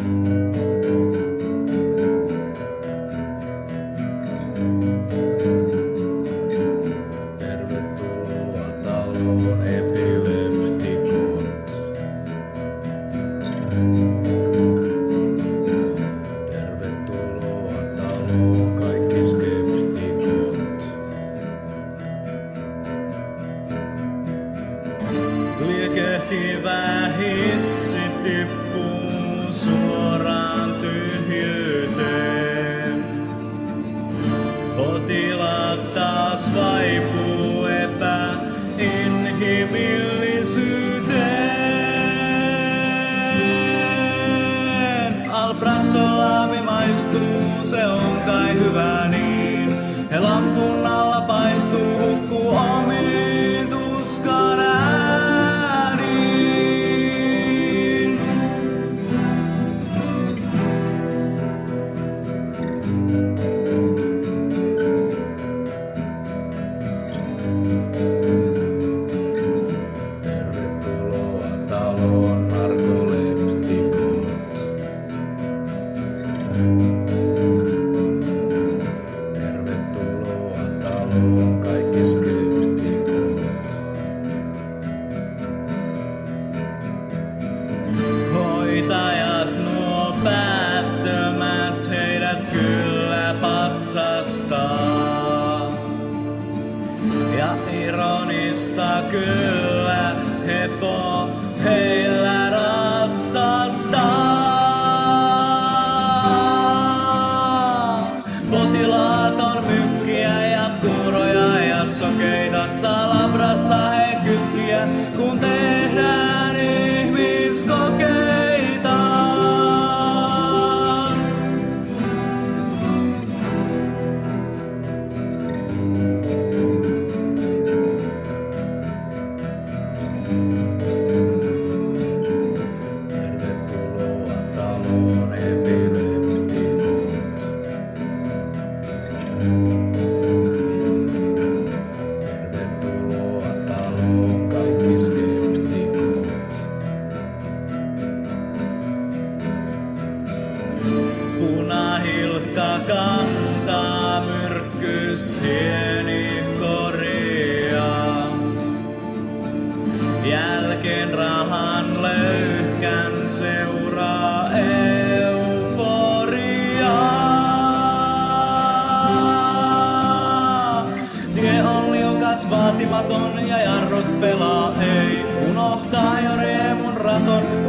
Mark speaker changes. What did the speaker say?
Speaker 1: Tervetuloa taloon epileptikot. Tervetuloa taloon kaikki skeptikot. Liekehtivä hissi tippuu suoraan tyhjyyteen. Potilaat taas vaipuu epäinhimillisyyteen. Albrazolavi maistuu, se on kai hyvä niin. He lampun alla paistuu, hukkuu omiin tuskan ääniin. Tervetuloa taloon narkoleptikot. Tervetuloa taloon kaikki skeptikot. Hoitajat nuo päättömät, heidät kyllä patsastaa. Ja ironista kyllä hepo heillä ratsastaa. Potilaat on mykkiä ja kuuroja ja sokeita. Salabrassa he kykkiä, kun tehdään ihmiskokeita. Tervetuloa taloon epileptikot. Tervetuloa taloon kaikki skeptikot. Punahilkka kantaa myrkkysienikoria. Jälkeen rahan löyhkän seuraa euforiaa. Tie on liukas, vaatimaton ja jarrut pelaa, ei unohtaa jo riemun raton.